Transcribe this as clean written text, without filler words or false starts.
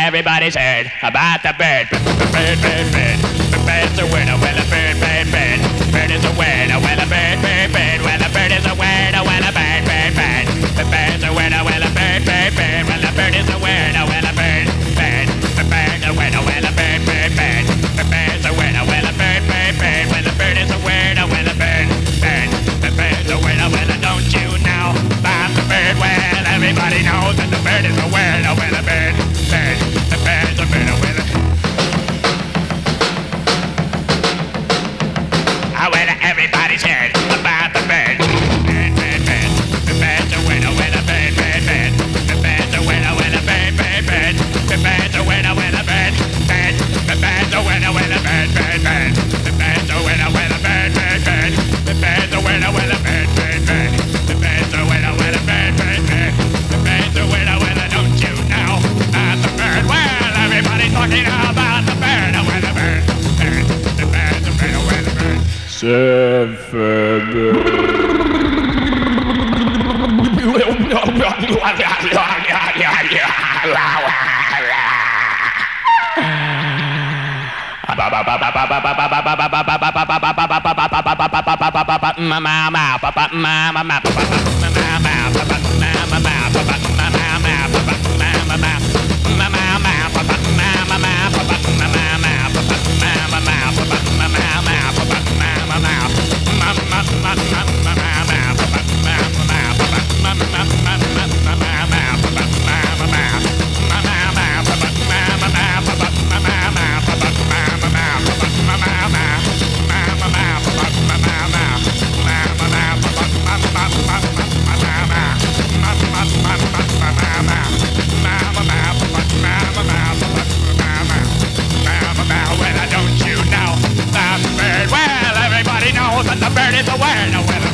everybody's heard about the bird. Bird, bird, bird. The bird's a winner. Well, a bird, bird, bird. Bird is a winner. Well, a bird, bird, bird. Well, a bird is a winner. Well, a bird, bird, bird. The bird's a winner. Well, a bird, bird, bird. Well, a bird is a winner. Well, a bird, bird. The bird's a winner. Well, a bird, bird, bird. The bird's a winner. Well, a bird, bird, bird. Well, the bird is a winner. Well, a bird, bird. The bird's a winner. Well, don't you know about the bird? Well, everybody knows that the bird is a winner. Well, a bird, bird. The bird's a winner. Well, everybody's heard about the bird. Bird, bird, bird. The bird's a winner. Well, a bird, bird, bird. The bird's a winner. Well, a bird, bird, bird. The bird's a winner. Well, a bird, bird. The bird's a winner. Well, a bird, bird, bird. The bird's a winner. Well, a bird, bird, bird. The bird's a winner. Well, a bird, bird, bird. The bird's a winner. Well, a bird, bird, bird. The bird's a winner. Well, don't you know about the bird? Well, everybody's talking about the bird. Well, the bird, bird. The bird's a winner. Well, the bird. Well, everybody knows that the bird is a winner.